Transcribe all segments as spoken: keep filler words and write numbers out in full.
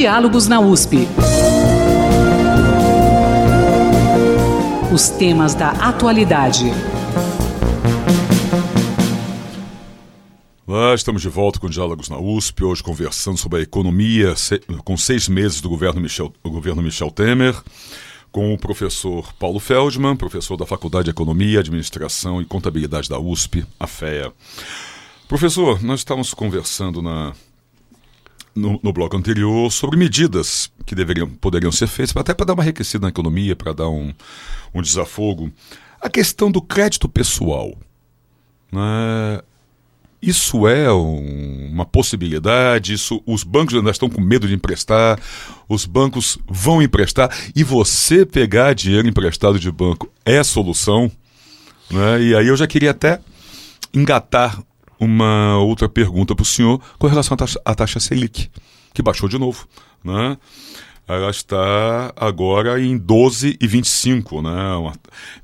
Diálogos na U S P. Os temas da atualidade. Lá estamos de volta com Diálogos na U S P, hoje conversando sobre a economia com seis meses do governo Michel, do governo Michel Temer, com o professor Paulo Feldman, professor da Faculdade de Economia, Administração e Contabilidade da U S P, a F E A. Professor, nós estávamos conversando na, no, no bloco anterior sobre medidas que deveriam, poderiam ser feitas, até para dar uma enriquecida na economia, para dar um, um desafogo. A questão do crédito pessoal, né? Isso é um, uma possibilidade, isso, os bancos ainda estão com medo de emprestar, os bancos vão emprestar, e você pegar dinheiro emprestado de banco é a solução, né? E aí eu já queria até engatar uma outra pergunta para o senhor com relação à taxa, à taxa Selic, que baixou de novo, né? Ela está agora em doze vírgula vinte e cinco, né? Uma,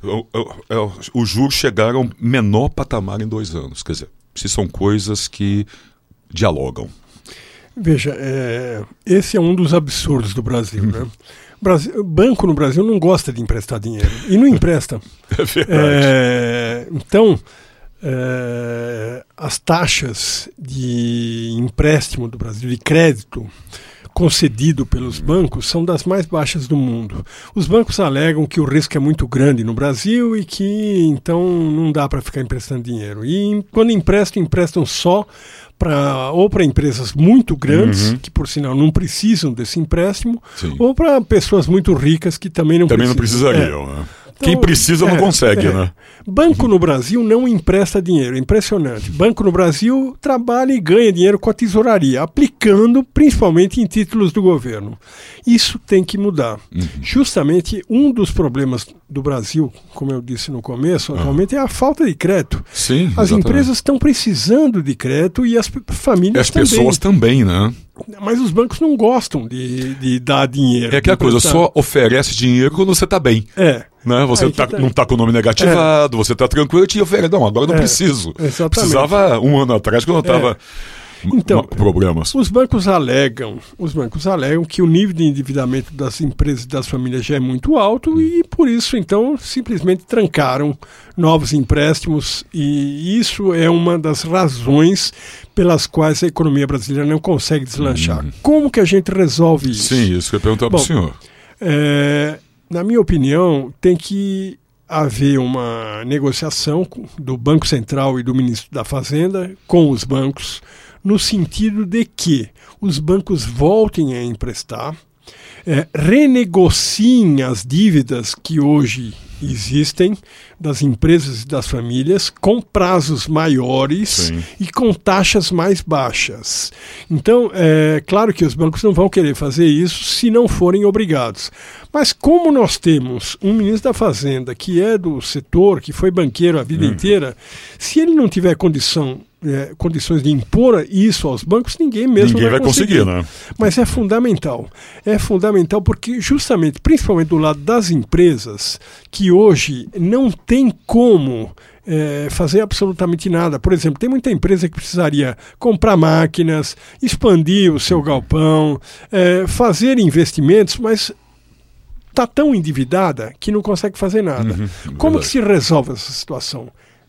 os juros chegaram ao menor patamar em dois anos, quer dizer, se são coisas que dialogam. Veja, é, esse é um dos absurdos do Brasil, né? Brasil, banco no Brasil não gosta de emprestar dinheiro e não empresta. É verdade. É, então, é, as taxas de empréstimo do Brasil, de crédito concedido pelos bancos, são das mais baixas do mundo. Os bancos alegam que o risco é muito grande no Brasil e que então não dá para ficar emprestando dinheiro. E quando emprestam, emprestam só para ou para empresas muito grandes, uhum. que por sinal não precisam desse empréstimo, Sim. ou para pessoas muito ricas que também não também precisam. Também não precisariam, é. né? Quem precisa não é, consegue, é. né? Banco no Brasil não empresta dinheiro, é impressionante. Banco no Brasil trabalha e ganha dinheiro com a tesouraria, aplicando principalmente em títulos do governo. Isso tem que mudar. Uhum. Justamente um dos problemas do Brasil, como eu disse no começo, atualmente uhum. é a falta de crédito. Sim, as exatamente. empresas estão precisando de crédito e as famílias as também. As pessoas também, né? Mas os bancos não gostam de, de dar dinheiro. É aquela coisa, só oferece dinheiro quando você está bem. É. Né? Você tá, tá... não está com o nome negativado, é. você está tranquilo, eu te oferece. Não, agora não é. preciso. Exatamente. Precisava um ano atrás quando eu estava... É. Então, problemas. Os bancos alegam, os bancos alegam que o nível de endividamento das empresas e das famílias já é muito alto hum. e por isso então simplesmente trancaram novos empréstimos, e isso é uma das razões pelas quais a economia brasileira não consegue deslanchar. Hum. Como que a gente resolve isso? Sim, isso que eu ia perguntar para o senhor. É, na minha opinião, tem que haver uma negociação do Banco Central e do Ministro da Fazenda com os bancos, no sentido de que os bancos voltem a emprestar, é, renegociem as dívidas que hoje existem das empresas e das famílias com prazos maiores Sim. e com taxas mais baixas. Então, é claro que os bancos não vão querer fazer isso se não forem obrigados. Mas como nós temos um ministro da Fazenda que é do setor, que foi banqueiro a vida hum. inteira, se ele não tiver condição É, condições de impor isso aos bancos, ninguém mesmo ninguém vai, vai conseguir, conseguir, né? Mas é fundamental. É fundamental porque justamente, principalmente do lado das empresas, que hoje não tem como é, fazer absolutamente nada. Por exemplo, tem muita empresa que precisaria comprar máquinas, expandir o seu galpão, é, fazer investimentos, mas está tão endividada que não consegue fazer nada. Uhum, como verdade. que se resolve essa situação?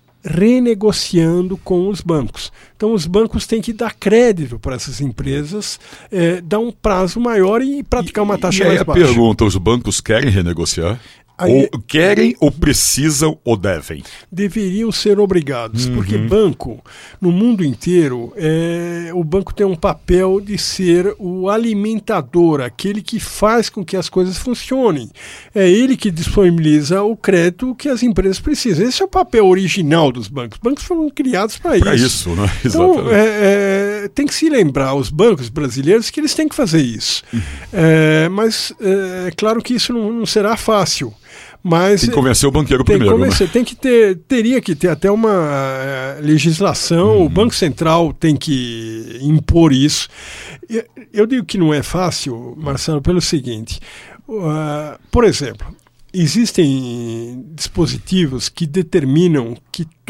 Renegociando com os bancos. Então os bancos têm que dar crédito para essas empresas, é, dar um prazo maior e praticar uma taxa e, e mais aí a baixa. Pergunta, os bancos querem renegociar? Aí, ou querem, ou precisam, ou devem? Deveriam ser obrigados, uhum. porque banco, no mundo inteiro, é, o banco tem um papel de ser o alimentador, aquele que faz com que as coisas funcionem. É ele que disponibiliza o crédito que as empresas precisam. Esse é o papel original dos bancos. Os bancos foram criados para isso. Para isso, né? Então, Exatamente. é, é, tem que se lembrar, os bancos brasileiros, que eles têm que fazer isso. Uhum. É, mas é, é claro que isso não, não será fácil. Mas tem que convencer o banqueiro tem primeiro. Que convencer, né? tem que ter, teria que ter até uma uh, legislação, uhum. o Banco Central tem que impor isso. Eu, eu digo que não é fácil, Marcelo, pelo seguinte, uh, por exemplo, existem dispositivos que determinam que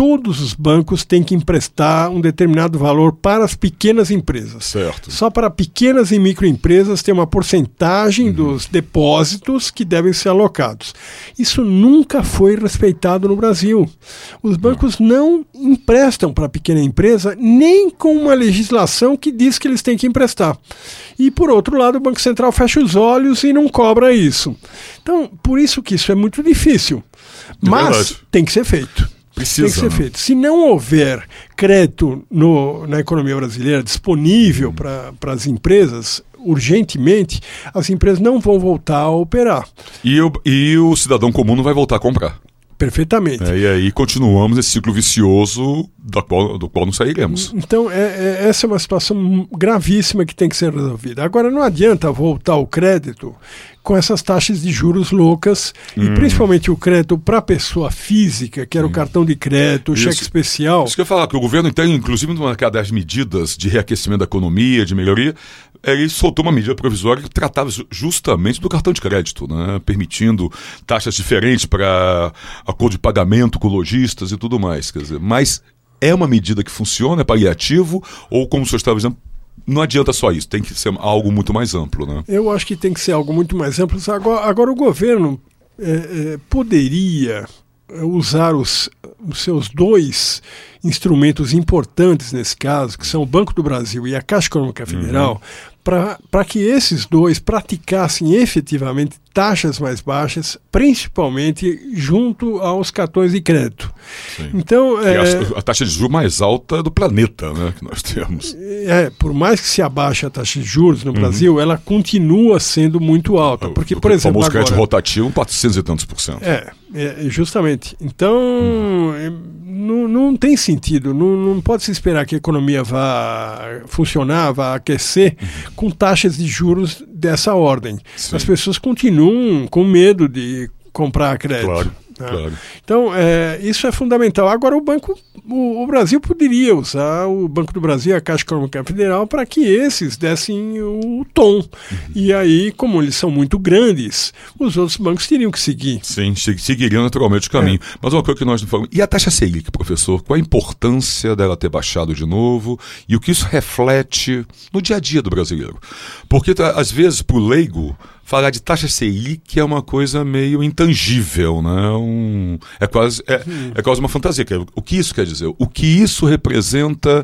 todos os bancos têm que emprestar um determinado valor para as pequenas empresas. Certo. Só para pequenas e microempresas tem uma porcentagem uhum. dos depósitos que devem ser alocados. Isso nunca foi respeitado no Brasil. Os bancos uhum. não emprestam para a pequena empresa nem com uma legislação que diz que eles têm que emprestar. E, por outro lado, o Banco Central fecha os olhos e não cobra isso. Então, por isso que isso é muito difícil. É Mas verdade. Tem que ser feito. Precisa, tem que ser né? feito. Se não houver crédito no, na economia brasileira disponível hum. para as empresas, urgentemente, as empresas não vão voltar a operar. E o, e o cidadão comum não vai voltar a comprar. Perfeitamente. É, e aí continuamos esse ciclo vicioso do qual, do qual não sairemos. Então, é, é, essa é uma situação gravíssima que tem que ser resolvida. Agora, não adianta voltar o crédito com essas taxas de juros loucas, hum. e principalmente o crédito para a pessoa física, que era hum. o cartão de crédito, o Isso. cheque especial. Isso que eu ia falar, que o governo tem, inclusive, numa das medidas de reaquecimento da economia, de melhoria, ele soltou uma medida provisória que tratava justamente do cartão de crédito, né? Permitindo taxas diferentes para acordo de pagamento com lojistas e tudo mais. Quer dizer, mas é uma medida que funciona, é paliativo, ou como o senhor estava dizendo, não adianta só isso, tem que ser algo muito mais amplo, né? Eu acho que tem que ser algo muito mais amplo. Agora, agora o governo é, é, poderia usar os, os seus dois instrumentos importantes nesse caso, que são o Banco do Brasil e a Caixa Econômica Federal, uhum. para que esses dois praticassem efetivamente taxas mais baixas, principalmente junto aos cartões de crédito. Sim. Então, é, a, a taxa de juros mais alta do planeta, né, que nós temos. É, por mais que se abaixe a taxa de juros no uhum. Brasil, ela continua sendo muito alta. Porque, o, por exemplo, o famoso agora, crédito rotativo, quatrocentos e tantos por cento. É, é justamente. Então, uhum. não, não tem sentido. Não, não pode se esperar que a economia vá funcionar, vá aquecer uhum. com taxas de juros dessa ordem. Sim. As pessoas continuam com medo de comprar crédito. Claro. Né? Claro. Então, é, isso é fundamental. Agora, o Banco, o, o Brasil poderia usar o Banco do Brasil e a Caixa Econômica Federal para que esses dessem o tom. Uhum. E aí, como eles são muito grandes, os outros bancos teriam que seguir. Sim, seguiriam naturalmente o caminho. É. Mas uma coisa que nós não falamos... E a taxa Selic, professor? Qual a importância dela ter baixado de novo? E o que isso reflete no dia a dia do brasileiro? Porque, às vezes, para o leigo, falar de taxa Selic é uma coisa meio intangível, né? Um, é, quase, é, é quase uma fantasia. O que isso quer dizer? O que isso representa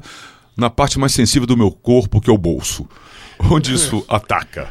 na parte mais sensível do meu corpo, que é o bolso? Onde isso ataca?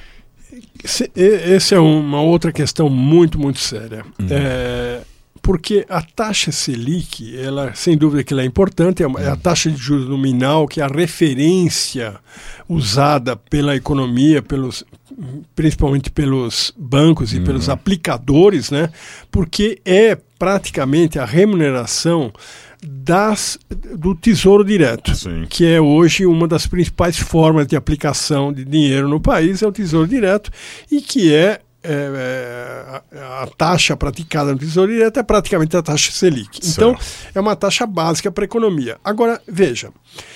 Essa é uma outra questão muito, muito séria. Uhum. É, porque a taxa Selic, ela, sem dúvida que ela é importante, é, uma, é a taxa de juros nominal, que é a referência usada pela economia, pelos, principalmente pelos bancos e uhum. pelos aplicadores, né? Porque é praticamente a remuneração das, do Tesouro Direto, Sim. que é hoje uma das principais formas de aplicação de dinheiro no país, é o Tesouro Direto, e que é É, é, a taxa praticada no Tesouro Direto é praticamente a taxa Selic. Certo. Então, é uma taxa básica para a economia. Agora, veja,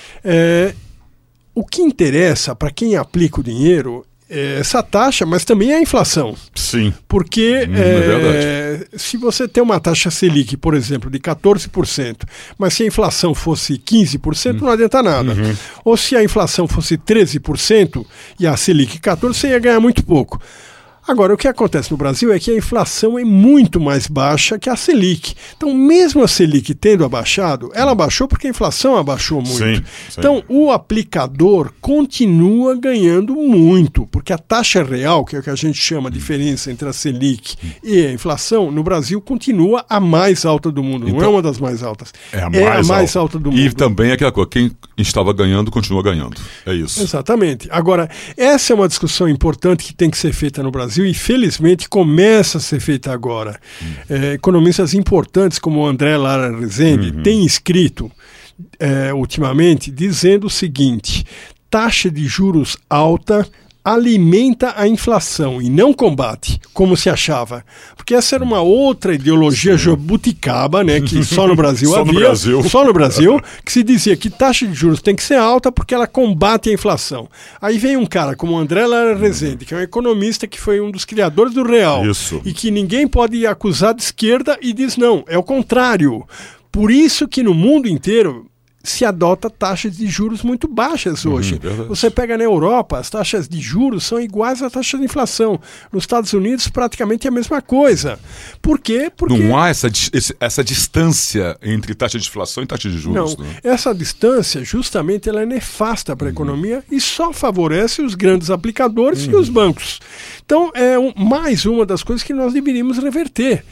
é, o que interessa para quem aplica o dinheiro é essa taxa, mas também é a inflação. Sim. Porque hum, é, é se você tem uma taxa Selic, por exemplo, de quatorze por cento, mas se a inflação fosse quinze por cento, hum. não adianta nada. Uhum. Ou se a inflação fosse treze por cento e a Selic quatorze por cento, você ia ganhar muito pouco. Agora, o que acontece no Brasil é que a inflação é muito mais baixa que a Selic. Então, mesmo a Selic tendo abaixado, ela abaixou porque a inflação abaixou muito. Sim, sim. Então, o aplicador continua ganhando muito, porque a taxa real, que é o que a gente chama a diferença entre a Selic e a inflação, no Brasil continua a mais alta do mundo. Então, não é uma das mais altas. É a mais, é a mais alta. alta do mundo. E também é aquela coisa, quem estava ganhando, continua ganhando. É isso. Exatamente. Agora, essa é uma discussão importante que tem que ser feita no Brasil e, felizmente, começa a ser feita agora. Hum. É, economistas importantes como o André Lara Rezende uhum. têm escrito é, ultimamente dizendo o seguinte: taxa de juros alta alimenta a inflação e não combate, como se achava. Porque essa era uma outra ideologia Sim. jabuticaba, né, que só no Brasil só havia, no Brasil. só no Brasil, que se dizia que taxa de juros tem que ser alta porque ela combate a inflação. Aí vem um cara como o André Lara Rezende, que é um economista que foi um dos criadores do real, Isso. e que ninguém pode acusar de esquerda, e diz não, é o contrário. Por isso que no mundo inteiro se adota taxas de juros muito baixas hoje. Uhum, Você pega na Europa, as taxas de juros são iguais à taxa de inflação. Nos Estados Unidos, praticamente a mesma coisa. Por quê? Porque não há essa, essa distância entre taxa de inflação e taxa de juros. Não, né? Essa distância, justamente, ela é nefasta para a uhum. economia e só favorece os grandes aplicadores uhum. e os bancos. Então, é um, mais uma das coisas que nós deveríamos reverter.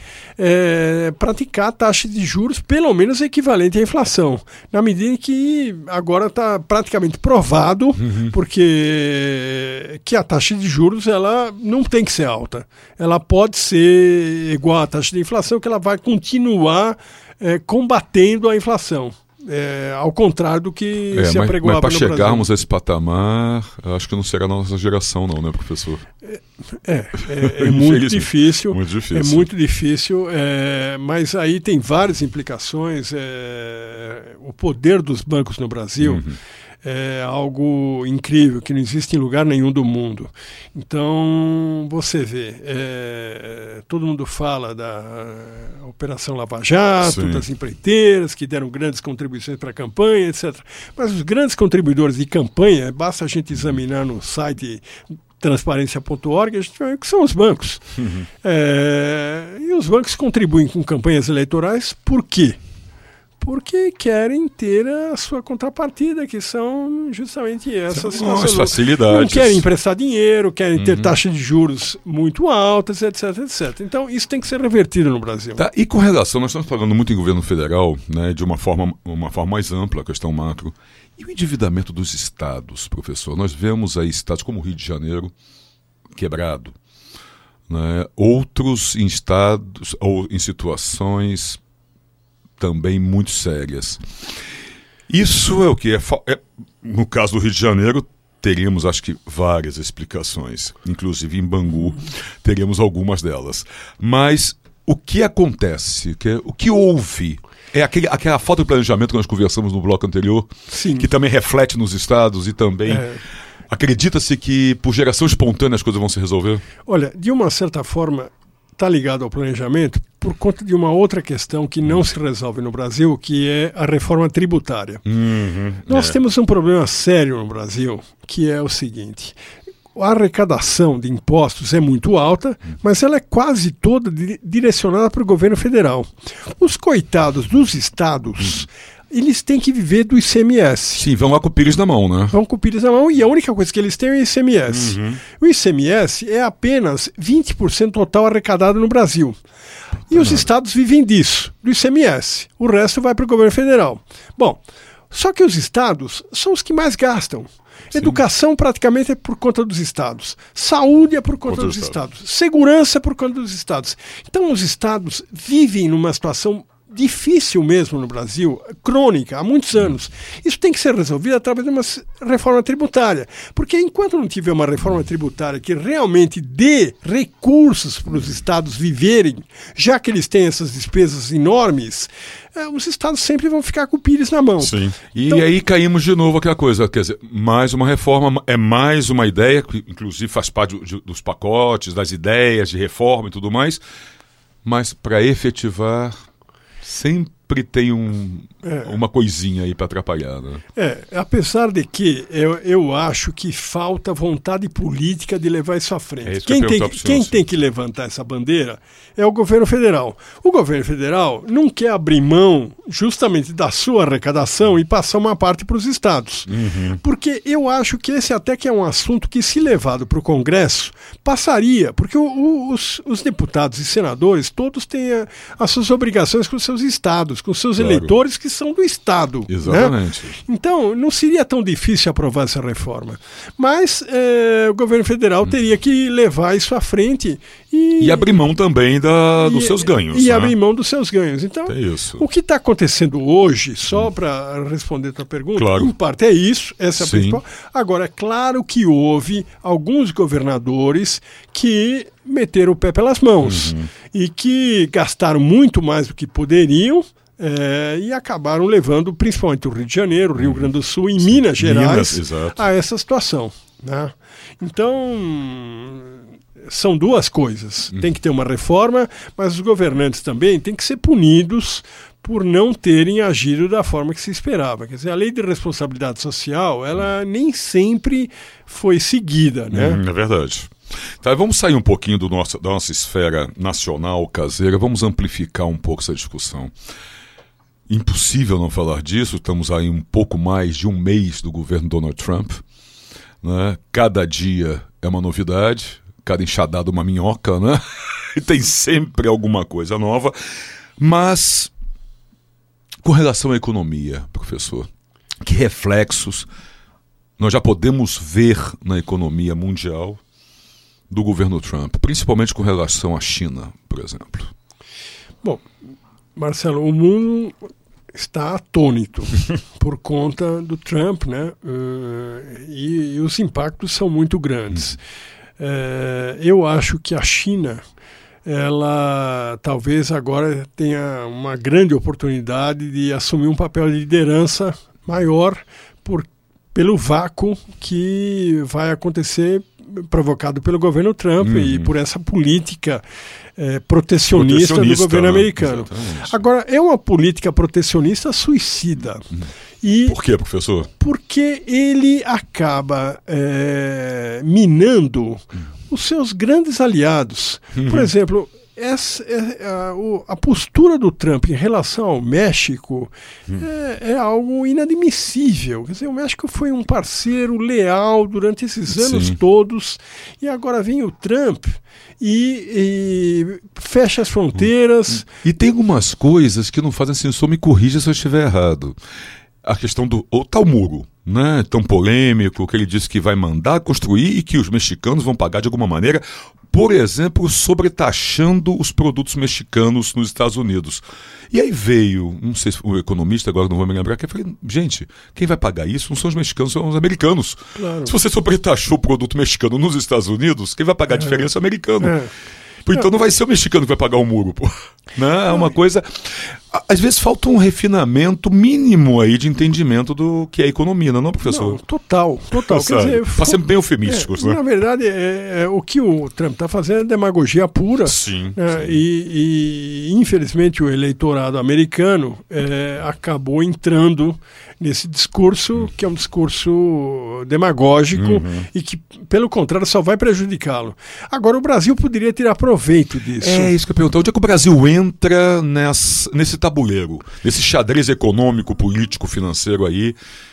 É, praticar taxa de juros pelo menos equivalente à inflação, na medida em que agora está praticamente provado uhum. porque que a taxa de juros ela não tem que ser alta, ela pode ser igual à taxa de inflação, que ela vai continuar é, combatendo a inflação. É, ao contrário do que é, se mas, apregoava mas no para chegarmos Brasil. a esse patamar, acho que não será a nossa geração não, né, professor? É, é, é, é muito difícil, muito difícil. É muito difícil, é, mas aí tem várias implicações. É, o poder dos bancos no Brasil uhum. é algo incrível, que não existe em lugar nenhum do mundo. Então, você vê, é, todo mundo fala da Operação Lava Jato, Sim. das empreiteiras, que deram grandes contribuições para a campanha, etcétera. Mas os grandes contribuidores de campanha, basta a gente examinar no site transparência ponto org, a gente vai ver que são os bancos. Uhum. É, e os bancos contribuem com campanhas eleitorais por quê? Porque querem ter a sua contrapartida, que são justamente essas são as facilidades. Não querem emprestar dinheiro, querem uhum. ter taxas de juros muito altas, etc, etcétera. Então, isso tem que ser revertido no Brasil. Tá, e com relação, nós estamos falando muito em governo federal, né, de uma forma, uma forma mais ampla, a questão macro. E o endividamento dos estados, professor? Nós vemos aí estados como o Rio de Janeiro quebrado, né, outros em estados ou em situações também muito sérias. Isso é o que? É, é, no caso do Rio de Janeiro, teríamos, acho que, várias explicações. Inclusive em Bangu, teríamos algumas delas. Mas o que acontece? Que, o que houve? É aquele, aquela falta de planejamento que nós conversamos no bloco anterior, Sim. que também reflete nos estados e também... É. Acredita-se que por geração espontânea as coisas vão se resolver? Olha, de uma certa forma, está ligado ao planejamento por conta de uma outra questão que não se resolve no Brasil, que é a reforma tributária. Uhum, Nós é. temos um problema sério no Brasil, que é o seguinte: a arrecadação de impostos é muito alta, mas ela é quase toda di- direcionada para o governo federal. Os coitados dos estados... Uhum. Eles têm que viver do I C M S. Sim, vão lá com o pires na mão, né? Vão com o pires na mão e a única coisa que eles têm é o I C M S. Uhum. O I C M S é apenas vinte por cento total arrecadado no Brasil. E os estados vivem disso, do I C M S. O resto vai para o governo federal. Bom, só que os estados são os que mais gastam. Sim. Educação praticamente é por conta dos estados. Saúde é por conta Contra dos estados. estados. Segurança é por conta dos estados. Então os estados vivem numa situação difícil mesmo no Brasil, crônica, há muitos anos. Isso tem que ser resolvido através de uma reforma tributária. Porque enquanto não tiver uma reforma tributária que realmente dê recursos para os estados viverem, já que eles têm essas despesas enormes, eh, os estados sempre vão ficar com o pires na mão. Sim. E então, aí caímos de novo aquela coisa, quer dizer, mais uma reforma, é mais uma ideia, que inclusive faz parte de, dos pacotes, das ideias de reforma e tudo mais, mas para efetivar... Sempre tem um, é. uma coisinha aí para atrapalhar, né? É, apesar de que eu, eu acho que falta vontade política de levar isso à frente. É isso quem que tem, quem tem que levantar essa bandeira é o governo federal. O governo federal não quer abrir mão justamente da sua arrecadação e passar uma parte para os estados. Uhum. Porque eu acho que esse até que é um assunto que, se levado para o Congresso, passaria. Porque o, o, os, os deputados e senadores todos têm a, as suas obrigações com os seus estados, com os seus claro. eleitores que são do Estado. Exatamente. Né? Então, não seria tão difícil aprovar essa reforma. Mas é, o governo federal hum. teria que levar isso à frente e... E abrir mão também da, e, dos seus ganhos. E né? abrir mão dos seus ganhos. Então, é isso. O que está acontecendo hoje, só hum. para responder a tua pergunta, claro. em parte é isso, essa é a Sim. principal. Agora, é claro que houve alguns governadores que meteram o pé pelas mãos uhum. e que gastaram muito mais do que poderiam. É, e acabaram levando principalmente o Rio de Janeiro, o Rio Grande do Sul e Minas Gerais Minas, a essa situação. Né? Então, são duas coisas. Hum. Tem que ter uma reforma, mas os governantes também têm que ser punidos por não terem agido da forma que se esperava. Quer dizer, a lei de responsabilidade social, ela nem sempre foi seguida, né? Hum, é verdade. Tá, vamos sair um pouquinho do nosso, da nossa esfera nacional, caseira, vamos amplificar um pouco essa discussão. Impossível não falar disso, estamos aí um pouco mais de um mês do governo Donald Trump, né? Cada dia é uma novidade, cada enxadada uma minhoca, né? E tem sempre alguma coisa nova. Mas, com relação à economia, professor, que reflexos nós já podemos ver na economia mundial do governo Trump, principalmente com relação à China, por exemplo? Bom, Marcelo, o mundo está atônito por conta do Trump, né? Uh, e, e os impactos são muito grandes. Uh, eu acho que a China, ela talvez agora tenha uma grande oportunidade de assumir um papel de liderança maior por, pelo vácuo que vai acontecer provocado pelo governo Trump uhum. e por essa política é, protecionista, protecionista do governo, né? americano. Exatamente. Agora, é uma política protecionista suicida. Uhum. E por quê, professor? Porque ele acaba é, minando uhum. os seus grandes aliados. Uhum. Por exemplo, essa, a, a postura do Trump em relação ao México hum. é, é algo inadmissível. Quer dizer, o México foi um parceiro leal durante esses anos Sim. todos, e agora vem o Trump e, e fecha as fronteiras. E tem algumas coisas que não fazem sentido. Só me corrija se eu estiver errado. A questão do o tal muro, né, tão polêmico, que ele disse que vai mandar construir e que os mexicanos vão pagar de alguma maneira, por exemplo, sobretaxando os produtos mexicanos nos Estados Unidos. E aí veio, não sei se o economista, agora não vou me lembrar, que eu falei, gente, quem vai pagar isso não são os mexicanos, são os americanos. Claro. Se você sobretaxou o produto mexicano nos Estados Unidos, quem vai pagar a diferença é o americano. É. Então não vai ser o mexicano que vai pagar o muro, pô. Não, é uma coisa... Às vezes falta um refinamento mínimo aí de entendimento do que é economia, não é, professor? Não, total, total. Quer dizer, para ser bem eufemísticos, é, né? Na verdade, é, é, o que o Trump está fazendo é demagogia pura. Sim, é, sim. E, e, infelizmente, o eleitorado americano é, acabou entrando nesse discurso, hum. que é um discurso demagógico uhum. e que, pelo contrário, só vai prejudicá-lo. Agora, o Brasil poderia tirar proveito disso. É isso que eu pergunto. Onde é que o Brasil entra nessa, nesse tabuleiro, nesse xadrez econômico, político, financeiro aí,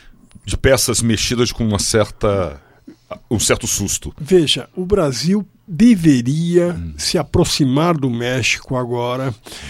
de peças mexidas com uma certa, um certo susto? Veja, o Brasil deveria hum. se aproximar do México agora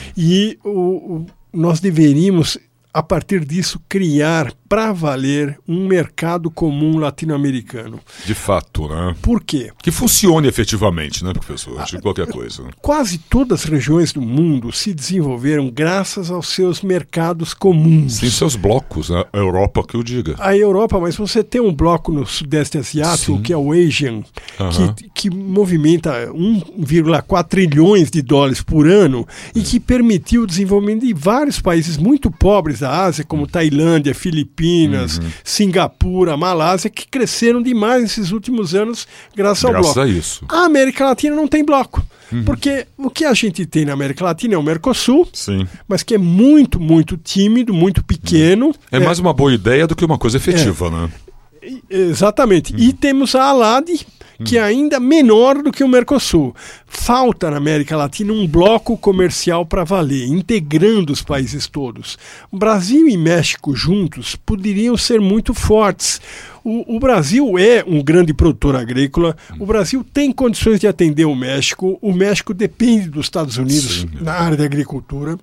e o, o, nós deveríamos, a partir disso, criar para valer um mercado comum latino-americano. De fato, né? Por quê? Que funcione efetivamente, né, professor? De qualquer coisa. Quase todas as regiões do mundo se desenvolveram graças aos seus mercados comuns. Sim, seus blocos, né? A Europa que eu diga. A Europa, mas você tem um bloco no Sudeste Asiático, Sim. que é o Asian, uh-huh. que, que movimenta um vírgula quatro trilhões de dólares por ano e que permitiu o desenvolvimento de vários países muito pobres da Ásia, como Tailândia, Filipinas, Uhum. Singapura, Malásia, que cresceram demais nesses últimos anos graças, graças ao bloco. A isso. A América Latina não tem bloco. Uhum. Porque o que a gente tem na América Latina é o Mercosul, Sim. mas que é muito, muito tímido, muito pequeno. É, é mais uma boa ideia do que uma coisa efetiva, é. né? Exatamente. Uhum. E temos a ALAD, que é ainda menor do que o Mercosul. Falta na América Latina um bloco comercial para valer, integrando os países todos. Brasil e México juntos poderiam ser muito fortes. O, o Brasil é um grande produtor agrícola, o Brasil tem condições de atender o México, o México depende dos Estados Unidos Sim, na área da agricultura.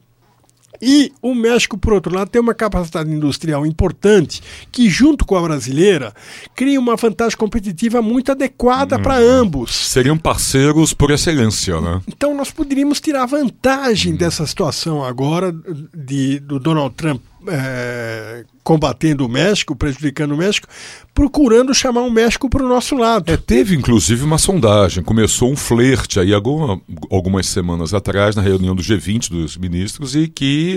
E o México, por outro lado, tem uma capacidade industrial importante que, junto com a brasileira, cria uma vantagem competitiva muito adequada hum, para ambos. Seriam parceiros por excelência, né? Então, nós poderíamos tirar vantagem hum. dessa situação agora de, do Donald Trump é, combatendo o México, prejudicando o México, procurando chamar o México para o nosso lado. É, teve, inclusive, uma sondagem. Começou um flerte aí alguma, algumas semanas atrás, na reunião do G vinte dos ministros, e que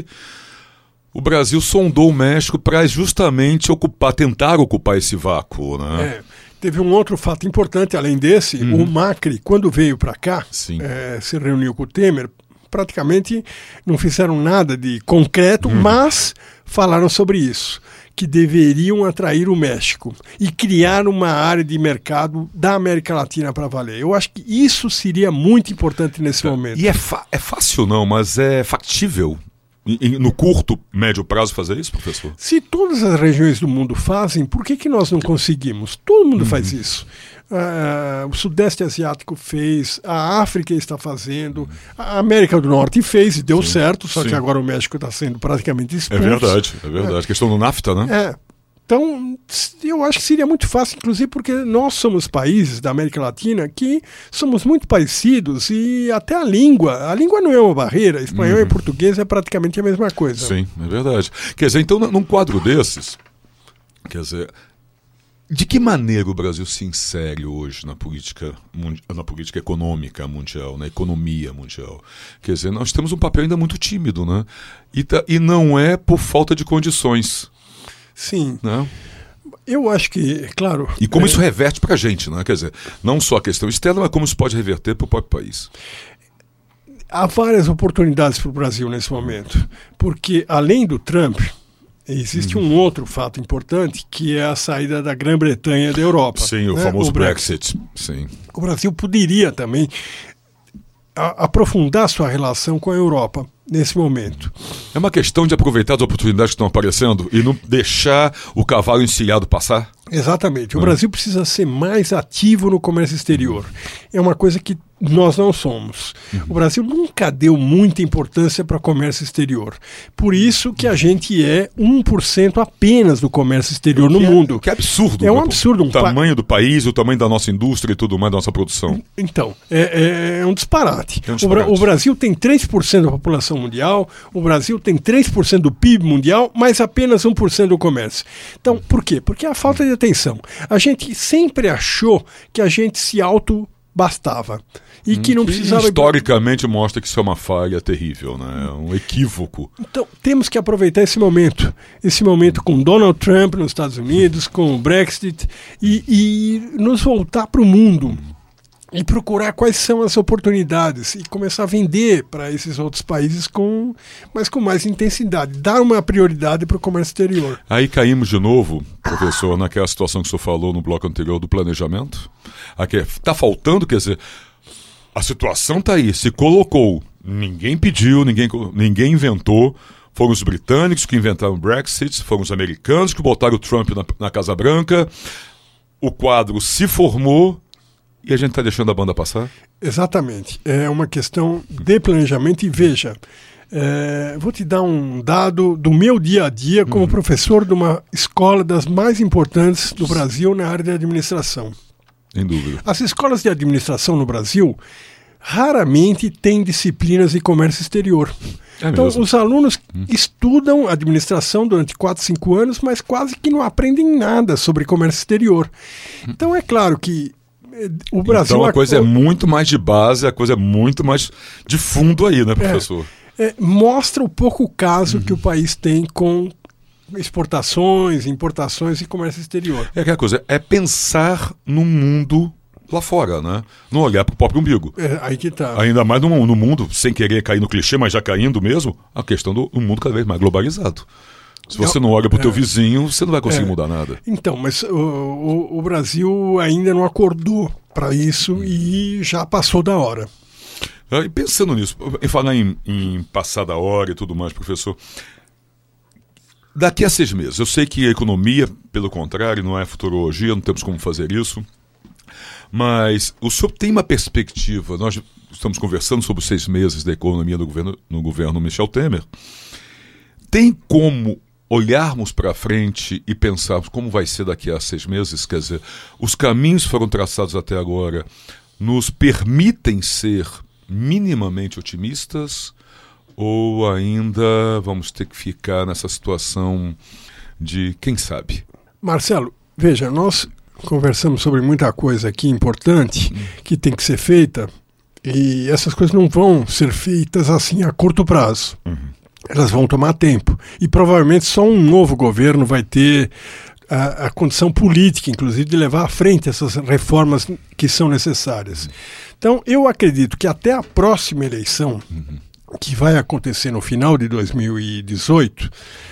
o Brasil sondou o México para justamente ocupar, tentar ocupar esse vácuo, né? É. Teve um outro fato importante, além desse, uhum. o Macri, quando veio para cá, é, se reuniu com o Temer, praticamente não fizeram nada de concreto, hum. mas falaram sobre isso, que deveriam atrair o México e criar uma área de mercado da América Latina para valer. Eu acho que isso seria muito importante nesse é, momento. E é, é fácil não, mas é factível no curto, médio prazo fazer isso, professor? Se todas as regiões do mundo fazem, por que, que nós não conseguimos? Todo mundo uhum. faz isso. Uh, o Sudeste Asiático fez, a África está fazendo, a América do Norte fez e deu sim, certo, só sim. que agora o México está sendo praticamente expulso. É verdade, é verdade. É. Questão do NAFTA, né? É. Então, eu acho que seria muito fácil, inclusive porque nós somos países da América Latina que somos muito parecidos e até a língua, a língua não é uma barreira, espanhol uhum. e português é praticamente a mesma coisa. Sim, é verdade. Quer dizer, então, num quadro desses, quer dizer, de que maneira o Brasil se insere hoje na política, na política econômica mundial, na economia mundial? Quer dizer, nós temos um papel ainda muito tímido, né? E, tá, e não é por falta de condições. Sim. Não? Eu acho que, claro... E como é... isso reverte para a gente, né? Quer dizer, não só a questão externa, mas como isso pode reverter para o próprio país. Há várias oportunidades para o Brasil nesse momento, porque além do Trump, existe um outro fato importante, que é a saída da Grã-Bretanha da Europa. Sim, o né? famoso o Brexit. Sim. O Brasil poderia também a, aprofundar sua relação com a Europa nesse momento. É uma questão de aproveitar as oportunidades que estão aparecendo e não deixar o cavalo encilhado passar? Exatamente. O hum. Brasil precisa ser mais ativo no comércio exterior. É uma coisa que nós não somos. Uhum. O Brasil nunca deu muita importância para o comércio exterior. Por isso que a gente é um por cento apenas do comércio exterior no é, mundo. Que é absurdo. É um absurdo. O tamanho do país, o tamanho da nossa indústria e tudo mais da nossa produção. Então, é, é um disparate. É um disparate. O, o Brasil tem três por cento da população mundial, o Brasil tem três por cento do P I B mundial, mas apenas um por cento do comércio. Então, por quê? Porque é a falta de atenção. A gente sempre achou que a gente se auto-bastava. E que não precisava... Historicamente mostra que isso é uma falha terrível, né? É um equívoco. Então, temos que aproveitar esse momento. Esse momento com Donald Trump nos Estados Unidos, com o Brexit, e, e nos voltar para o mundo. E procurar quais são as oportunidades. E começar a vender para esses outros países, com, mas com mais intensidade. Dar uma prioridade para o comércio exterior. Aí caímos de novo, professor, naquela situação que o senhor falou no bloco anterior do planejamento. Está faltando, quer dizer... A situação está aí, se colocou, ninguém pediu, ninguém, ninguém inventou, foram os britânicos que inventaram o Brexit, foram os americanos que botaram o Trump na, na Casa Branca, o quadro se formou e a gente está deixando a banda passar? Exatamente, é uma questão de planejamento e veja, é, vou te dar um dado do meu dia a dia como uhum. professor de uma escola das mais importantes do Brasil na área de administração. Sem dúvida. As escolas de administração no Brasil raramente têm disciplinas de comércio exterior. É então, mesmo? Os alunos hum. estudam administração durante quatro, cinco anos, mas quase que não aprendem nada sobre comércio exterior. Hum. Então, é claro que o Brasil... Então, a coisa é muito mais de base, a coisa é muito mais de fundo aí, né, professor? É, é, mostra o pouco caso uhum. que o país tem com exportações, importações e comércio exterior. É aquela coisa, é pensar no mundo lá fora, né? Não olhar para o próprio umbigo. É, aí que tá. Ainda mais no, no mundo, sem querer cair no clichê, mas já caindo mesmo, a questão do um mundo cada vez mais globalizado. Se você não olha para o teu é, vizinho, você não vai conseguir é, mudar nada. Então, mas o, o, o Brasil ainda não acordou para isso hum. e já passou da hora. E pensando nisso, em falar em, em passar da hora e tudo mais, professor... Daqui a seis meses, eu sei que a economia, pelo contrário, não é futurologia, não temos como fazer isso, mas o senhor tem uma perspectiva, nós estamos conversando sobre os seis meses da economia do governo, no governo Michel Temer, tem como olharmos para frente e pensarmos como vai ser daqui a seis meses? Quer dizer, os caminhos que foram traçados até agora nos permitem ser minimamente otimistas? Ou ainda vamos ter que ficar nessa situação de quem sabe? Marcelo, veja, nós conversamos sobre muita coisa aqui importante hum. que tem que ser feita e essas coisas não vão ser feitas assim a curto prazo. Uhum. Elas vão tomar tempo e provavelmente só um novo governo vai ter a, a condição política, inclusive, de levar à frente essas reformas que são necessárias. Uhum. Então, eu acredito que até a próxima eleição uhum. que vai acontecer no final de dois mil e dezoito,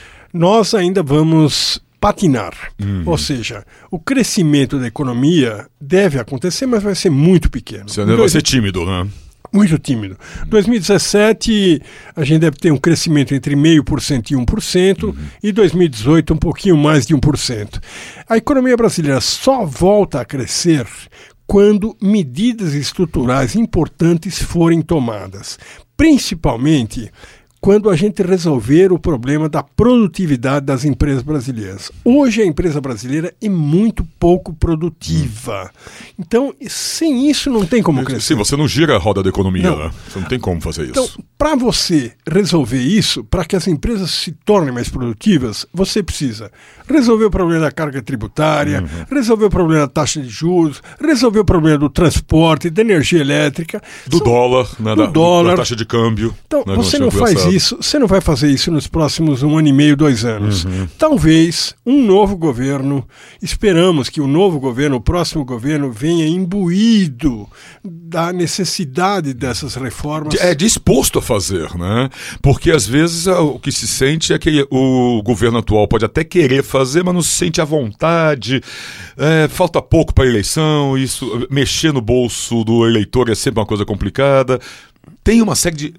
nós ainda vamos patinar. Uhum. Ou seja, o crescimento da economia deve acontecer, mas vai ser muito pequeno. Você ainda vai ser tímido, né? Muito tímido. Em dois mil e dezessete, a gente deve ter um crescimento entre zero vírgula cinco por cento e um por cento, uhum. e dois mil e dezoito um pouquinho mais de um por cento. A economia brasileira só volta a crescer quando medidas estruturais importantes forem tomadas, principalmente quando a gente resolver o problema da produtividade das empresas brasileiras. Hoje a empresa brasileira é muito pouco produtiva. Então, sem isso não tem como crescer. Sim, você não gira a roda da economia, não. né? Você não tem como fazer isso. Então, para você resolver isso, para que as empresas se tornem mais produtivas, você precisa resolver o problema da carga tributária, uhum. resolver o problema da taxa de juros, resolver o problema do transporte, da energia elétrica. Do São... dólar, né? do da, dólar. da taxa de câmbio. Então, né? você não faz isso, você não vai fazer isso nos próximos um ano e meio, dois anos. Uhum. Talvez um novo governo, esperamos que o novo governo, o próximo governo, venha imbuído da necessidade dessas reformas. É disposto a fazer, né? Porque às vezes o que se sente é que o governo atual pode até querer fazer, mas não se sente à vontade, é, falta pouco para a eleição, isso, mexer no bolso do eleitor é sempre uma coisa complicada. Tem uma série de,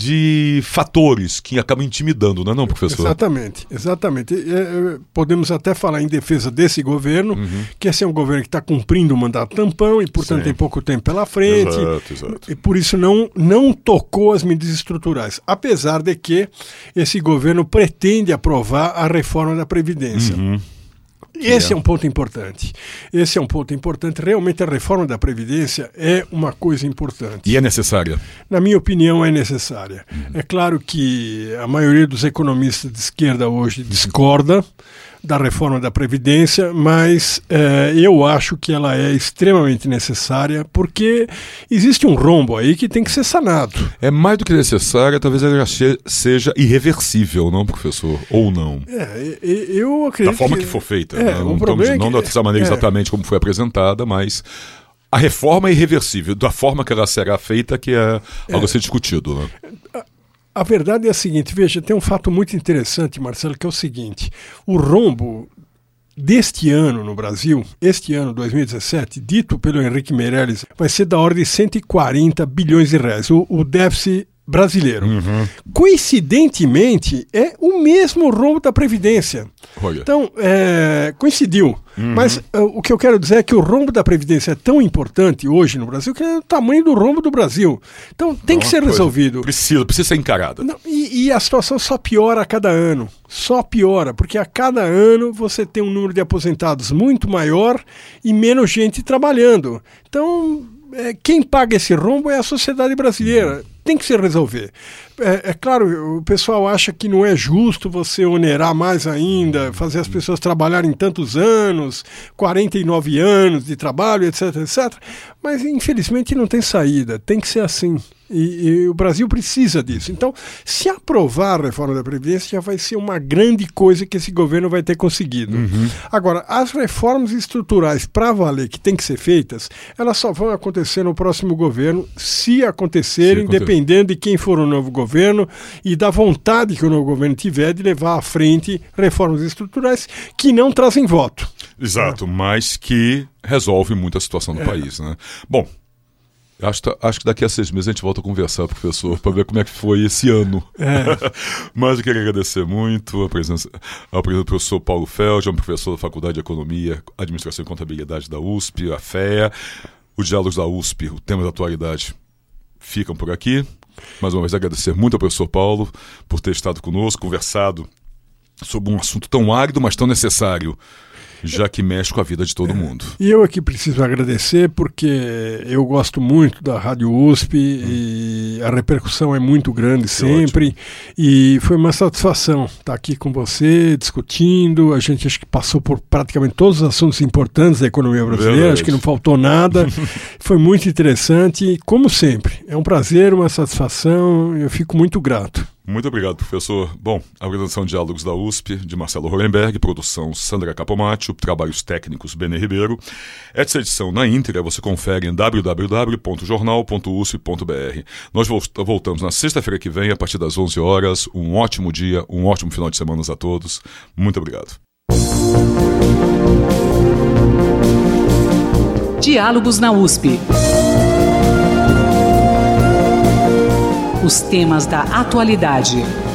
de fatores que acabam intimidando, não é não, professor? Exatamente, exatamente. É, é, podemos até falar em defesa desse governo, uhum. que esse é um governo que está cumprindo o mandato tampão e, portanto, Sim. tem pouco tempo pela frente. Exato, exato. E por isso não, não tocou as medidas estruturais, apesar de que esse governo pretende aprovar a reforma da Previdência. Uhum. Esse é. é um ponto importante. Esse é um ponto importante. Realmente a reforma da Previdência é uma coisa importante. E é necessária? Na minha opinião, é necessária. Uhum. É claro que a maioria dos economistas de esquerda hoje discorda da reforma da Previdência, mas é, eu acho que ela é extremamente necessária porque existe um rombo aí que tem que ser sanado. É mais do que necessária, talvez ela já seja irreversível, não, professor? Ou não? É, eu acredito da forma que, que for feita. É, né? Não, estamos, é que, não dessa maneira é, exatamente como foi apresentada, mas a reforma é irreversível. Da forma que ela será feita que é algo a ser discutido. Né? A verdade é a seguinte, veja, tem um fato muito interessante, Marcelo, que é o seguinte, o rombo deste ano no Brasil, este ano, dois mil e dezessete, dito pelo Henrique Meirelles, vai ser da ordem de cento e quarenta bilhões de reais, o, o déficit brasileiro. Uhum. Coincidentemente, é o mesmo rombo da Previdência. Olha. Então, é, coincidiu. Uhum. Mas uh, o que eu quero dizer é que o rombo da Previdência é tão importante hoje no Brasil que é o tamanho do rombo do Brasil. Então, tem Não, que ser resolvido. Precisa, precisa ser encarada. Não, e, e a situação só piora a cada ano. Só piora, porque a cada ano você tem um número de aposentados muito maior e menos gente trabalhando. Então, é, quem paga esse rombo é a sociedade brasileira. Uhum. Tem que se resolver. É, é claro, o pessoal acha que não é justo você onerar mais ainda, fazer as pessoas trabalharem tantos anos, quarenta e nove anos de trabalho, etc, etcétera. Mas, infelizmente, não tem saída. Tem que ser assim. E, e o Brasil precisa disso. Então, se aprovar a reforma da Previdência, já vai ser uma grande coisa que esse governo vai ter conseguido. Uhum. Agora, as reformas estruturais para valer que tem que ser feitas, elas só vão acontecer no próximo governo, se acontecerem, se dependendo de quem for o novo governo e da vontade que o novo governo tiver de levar à frente reformas estruturais que não trazem voto. Exato, é. mas que resolve muito a situação do é. país. Né? Bom, Acho, acho que daqui a seis meses a gente volta a conversar, professor, para ver como é que foi esse ano. É. Mas eu queria agradecer muito a presença, a presença do professor Paulo Feldman, professor da Faculdade de Economia, Administração e Contabilidade da U S P, a F E A, os diálogos da U S P, o tema da atualidade ficam por aqui. Mais uma vez agradecer muito ao professor Paulo por ter estado conosco, conversado sobre um assunto tão árido, mas tão necessário, já que mexe com a vida de todo é. mundo. E eu aqui preciso agradecer porque eu gosto muito da Rádio U S P hum. e a repercussão é muito grande que sempre. Ótimo. E foi uma satisfação estar aqui com você, discutindo. A gente acho que passou por praticamente todos os assuntos importantes da economia brasileira. Verdade. Acho que não faltou nada. Foi muito interessante. Como sempre, é um prazer, uma satisfação. Eu fico muito grato. Muito obrigado, professor. Bom, a apresentação de Diálogos da U S P, de Marcelo Hollenberg, produção Sandra Capomatto, trabalhos técnicos Benê Ribeiro. Essa edição na íntegra você confere em w w w ponto jornal ponto u s p ponto b r. Nós voltamos na sexta-feira que vem, a partir das onze horas. Um ótimo dia, um ótimo final de semana a todos. Muito obrigado. Diálogos na U S P. Os temas da atualidade.